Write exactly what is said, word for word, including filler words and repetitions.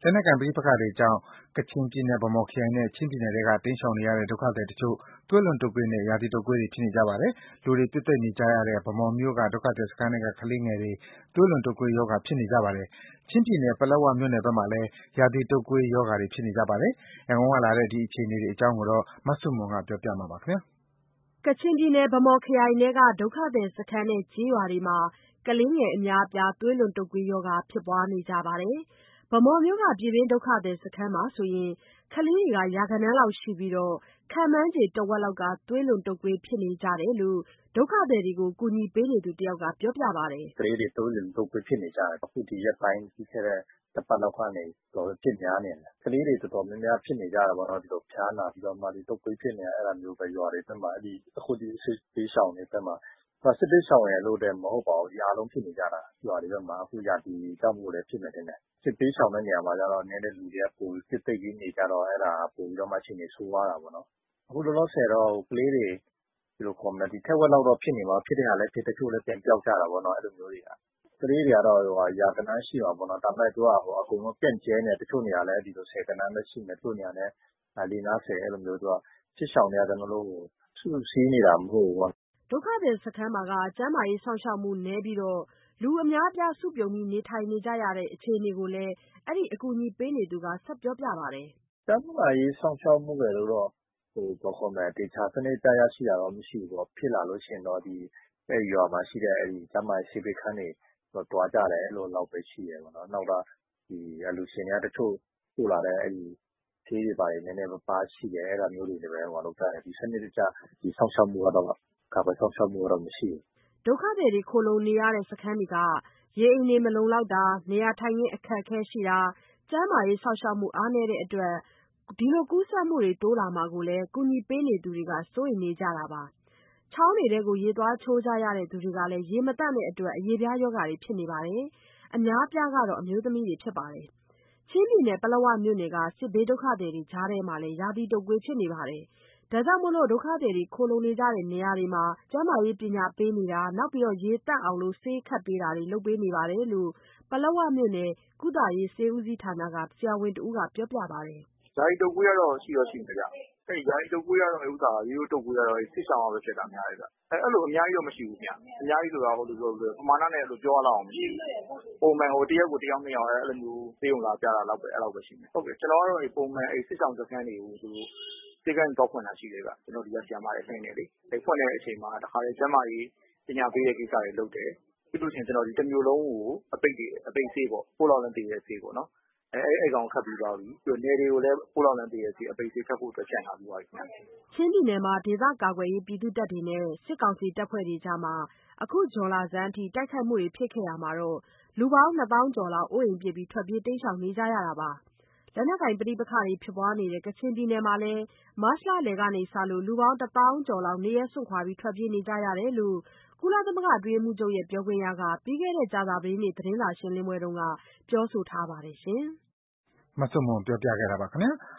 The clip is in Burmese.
လက်နက်ကိုင်ပဋိပက္ခတွေကြောင့် ကချင်ပြည်နယ် ဗန်းမော်ခရိုင်နဲ့ ချင်းပြည်နယ်ထဲက တိမ်းရှောင်နေရတဲ့ ဒုက္ခသည်တချို့ သွေးလွန်တုပ်ကွေးနဲ့ ရာသီတုပ်ကွေးတွေ ဖြစ်နေကြပါတယ်။ လူတွေပြွတ်သိပ်နေကြရတဲ့ ဗန်းမော်မြို့က ဒုက္ခသည်စခန်းထဲက ကလေးငယ်တွေ သွေးလွန်တုပ်ကွေးရောဂါ ဖြစ်နေကြပါတယ်။ ချင်းပြည်နယ် ပလက်ဝမြို့နယ်ဘက်မှာလည်း ရာသီတုပ်ကွေးရောဂါတွေ ဖြစ်နေကြပါတယ်။ ရန်ကုန်ကလာတဲ့ ဒီအခြေအနေတွေအကြောင်း မဆုမွန်က ပြောပြပါမယ်။ကချင်ပြည်နယ် ဗန်းမော်ခရိုင်ထဲက ဒုက္ခသည်စခန်းနဲ့ ကျေးရွာတွေမှာ ကလေးငယ်အများအပြား သွေးလွန်တုပ်ကွေးရောဂါ ဖြစ်ပွားနေကြပါတယ်။ ဗန်းမော်မြို့က ပြည်တွင်းဒုက္ခသည်စခန်းမှာဆိုရင် ကလေးတွေ ရာဂဏန်းလောက်ရှိပြီး ခန့်မှန်းခြေတဝက်လောက်က သွေးလွန်တုပ်ကွေးဖြစ်နေကြတယ်လို့ ဒုက္ခသည်တွေကို ကူညီပေးနေသူတယောက်က ပြောပါတယ်။ “ကလေးတွေ သွေးလွန်တုပ်ကွေးဖြစ်နေကြတယ်။ အခုဒီရက်ပိုင်း ပြီးခဲ့တဲ့တပတ်လောက်ကနေ တော်တော်ဖြစ်များနေတယ်။ ကလေးတွေတော်တော်များများဖြစ်နေကြတာပေါ့နော်။ ဒီလိုဖျားနာပြီးတော့မှ ဒီတုပ်ကွေးဖြစ်နေတာ အဲ့ဒါမျိုးပဲ ရွာတွေဘက်မှာ အဲ့ဒီအခုဒီစစ်ဘေးရှောင်တွေဘက်မှာ စစ်ဘေးရှောင်ရယ်လို့လည်းမဟုတ်ပါဘူး။ ဒီအားလုံးဖြစ်နေကြတာ ရွာတွေဘက်မှာ အခုရာသီကြောင့်မို့လည်း ဖြစ်မယ်ထင်တယ်။ စစ်ဘေးရှောင်တဲ့နေရာမှာကျတော့ နည်းနည်းလူတွေက ပိုပြွတ်သိပ်ပြီးနေကြတော့ အဲ့ဒါပိုပြီးတော့မှ အခြေအနေဆိုးရွားတာပေါ့နော်။ အခုလောလောဆယ်တော့ ကလေးတွေ ဘယ်လိုခေါ်မလဲ ဒီထက်ဝက်လောက်တော့ဖြစ်နေမှာ ဖြစ်တဲ့ဟာလည်းဖြစ် တချို့လည်းပြန်ပျောက်ကြတာပေါ့နော် အဲ့လိုမျိုးတွေက ကလေးတွေကတော့ ရာဂဏန်းရှိမှာပေါ့နော်။ ဒါပေမယ့် သူကအကုန်လုံးပြန့်ကျဲနေတယ်။ တချို့နေရာလည်း ဒီလိုဆယ်ဂဏန်းပဲရှိမယ်။ တချို့နေရာလည်း လေးငါးဆယ် အဲ့လိုမျိုး သူကစစ်ရှောင်တွေက ကျနော်တို့ကို စုစည်းနေတာမဟုတ်ဘူးပေါ့။ ” ဒုက္ခသည်စခန်းမှာက ကျန်းမာရေးစောင့်ရှောက်မှုနည်းပြီး လူအများအပြား စုပြုံနေထိုင်နေကြရတဲ့ အခြေအနေကိုလည်း အဲ့ဒီအကူအညီပေးနေသူက ဆက်ပြောပါတယ်။ “ကျန်းမာရေးစောင့်ရှောက်မှုရယ်လို့တော့ ဟိုဘယ်လိုခေါ်မလဲ သေချာစနစ်တကျရရှိတာတော့မရှိဘူးပေါ့။ ဖြစ်လာလို့ရှိရင်တော့ ဒီအဲ့ရွာမှာရှိတဲ့ အဲ့ဒီကျန်းမာရေးဆေးပေးခန်းတွေသွားကြတယ် အဲ့လိုလောက်ပဲရှိတယ်ပေါ့နော်။ နောက်ကဒီအလှူရှင်တွေက တချို့ပို့လာတဲ့ အဲ့ဒီဆေးတွေဘာတွေ နည်းနည်းပါးပါးရှိတယ် အဲ့ဒါမျိုးတွေပဲ ဟိုဟာလုပ်ကြတယ်။ ဒီစနစ်တကျ ဒီစောင့်ရှောက်မှုကတော့ ကာကွယ်စောင့်ရှောက်မှုကတော့ မရှိဘူး။ ” ဒုက္ခသည်တွေ ခိုလှုံနေရတဲ့စခန်းတွေက ရေအိမ်တွေမလုံလောက်တာ နေရာထိုင်ခင်းအခက်အခဲရှိတာ ကျန်းမာရေးစောင့်ရှောက်မှုအားနည်းတဲ့အတွက် ကူးစက်မှုတွေတိုးလာမှာကိုလည်း ကူညီပေးနေသူတွေက စိုးရိမ်နေကြတာပါ။ ချောင်းတွေထဲ ရေသွားချိုးကြရတဲ့သူတွေကလည်း ရေမသန့်တဲ့အတွက် အရေပြားရောဂါတွေဖြစ်နေပြီး အများအပြားက အမျိုးသမီးတွေဖြစ်ပါတယ်။ ချင်းပြည်နယ် ပလက်ဝမြို့နယ်က စစ်ဘေးဒုက္ခသည်တွေကြားထဲမှာလည်း ရာသီတုပ်ကွေးဖြစ်နေပါတယ်။ ဒါကြောင့် ဒုက္ခသည်တွေ ခိုလှုံနေကြတဲ့နေရာတွေမှာ ကျန်းမာရေးပညာပေးတာ ရေသန့်အောင်ဆေးခပ်ပေးတာတွေ လုပ်ပေးနေတယ်လို့ ပလက်ဝမြို့နယ် ကုသရေးဆေးဦးစီးဌာနက ဆရာဝန်တဦးက ပြောပါတယ်။ “ရာသီတုပ်ကွေးကတော့ ရှိတော့ရှိမယ်ဗျ။ အဲ့ရာသီတုပ်ကွေးကတော့ ဥစ္စာရိုးရိုးတုပ်ကွေးကတော့ စစ်ရှောင်ကပဲဖြစ်တာများတယ်ဗျ။ အဲ့လိုအများကြီးတော့မရှိဘူးဗျ။ အများကြီးဆိုတာ ဟိုလိုပြောပမာဏနဲ့ပြောရလောက်အောင်မရှိဘူး။ ပုံမှန်ဟိုတရက်ကို တယောက်နှစ်ယောက်အဲ့လိုမျိုးဆေးရုံလာပြတာလောက်ပဲ အဲ့လောက်ပဲရှိမယ်။ ဟုတ်ကဲ့ ကျွန်တော်ကတော့ ပုံမှန်အဲ့စစ်ရှောင်စခန်းတွေကို သူတို့ဆေးခန်းတွေသွားဖွင့်တာရှိတယ်ဗျ။ ကျွန်တော်ဒီကဆရာမတွေ လှည့်နေလေ။ အဲ့ဖွင့်တဲ့အချိန်မှာ တခါတည်းကျန်းမာရေးပညာပေးတဲ့ကိစ္စတွေလုပ်တယ်။ ပြီးလို့ရှိရင် ကျွန်တော်ဒီတမြို့လုံးကို အပိတ်တွေအပိတ်ဆေးပေါ့ ပိုးလောင်လည်းသေတဲ့ဆေးပေါ့နော်။ အဲ့အဲ့ကောင်ခတ်ပြီးသွားပြီ။ ပြီးတော့နယ်တွေကိုလည်း ပိုးလောင်လည်းသေတဲ့ဆေးအပိတ်ဆေးခတ်ဖို့အတွက်ကြံထားပြီးသွားပြီခင်ဗျ။ ” ချင်းပြည်နယ်မှာ ဒေသကာကွယ်ရေးပြည်သူ့တပ်တွေနဲ့ စစ်ကောင်စီတပ်ဖွဲ့တွေကြား အခုဇွန်လဆန်းအထိ တိုက်ခိုက်မှုတွေဖြစ်ခဲ့ရာမှာ လူပေါင်း နှစ်သောင်းကျော်လောက် အိုးအိမ်ပစ်ထွက်ပြေးတိမ်းရှောင်နေကြရတာပါ။ လက်နက်ကိုင်ပဋိပက္ခတွေဖြစ်ပွားနေတဲ့ ကချင်ပြည်နယ်မှာလည်း မတ်လလယ်ကစလို့ လူပေါင်း တစ်သောင်းကျော်လောက် နေရပ်စွန့်ထွက်ပြေးနေကြရတယ်လို့ ကုလသမဂ္ဂအတွင်းရေးမှူးချုပ်ရဲ့ ပြောခွင့်ရက ပြီးခဲ့တဲ့ကြာသပတေးနေ့ သတင်းစာရှင်းပွဲမှာ ပြောဆိုထားပါတယ်။